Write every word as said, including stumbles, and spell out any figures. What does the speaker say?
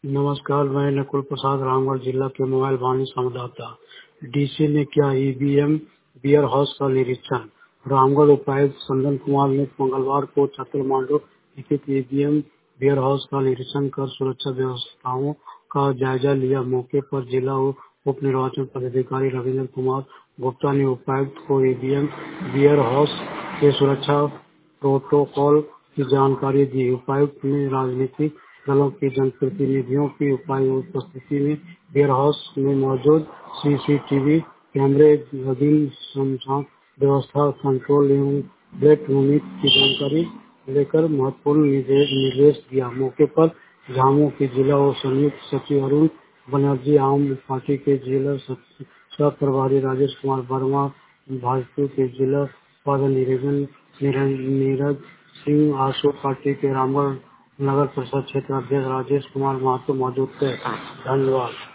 नमस्कार, मैं नकुल प्रसाद रामगढ़ जिला के मोबाइल वाणी संवाददाता। डीसी ने किया ईवीएम बियर हाउस का निरीक्षण। रामगढ़ उपायुक्त संदन कुमार ने मंगलवार को चतुर्मांडू स्थित ईवीएम बियर हाउस का निरीक्षण कर सुरक्षा व्यवस्थाओं का जायजा लिया। मौके पर जिला उप निर्वाचन पदाधिकारी रविंद्र कुमार गुप्ता ने उपायुक्त को ईवीएम बियर हाउस के सुरक्षा प्रोटोकॉल की जानकारी दी। उपायुक्त ने राजनीतिक दलों के जनप्रतिनिधियों की उपायुक्त उपस्थिति में बियर हाउस में मौजूद सीसीटीवी कैमरे, विभिन्न शमशान व्यवस्था, कंट्रोल एवं ब्लड यूनिट की जानकारी लेकर महत्वपूर्ण निर्देश निर्देश दिया। मौके पर झामू के जिला और संयुक्त सचिव अरुण बनर्जी, आम पार्टी के जिला सह प्रभारी राजेश कुमार वर्मा, भाजपा के जिला उत्पादन निरीक्षण नीरज सिंह, आशु पार्टी के रामगढ़ नगर परिषद क्षेत्र अध्यक्ष राजेश कुमार महतो मौजूद थे। धन्यवाद।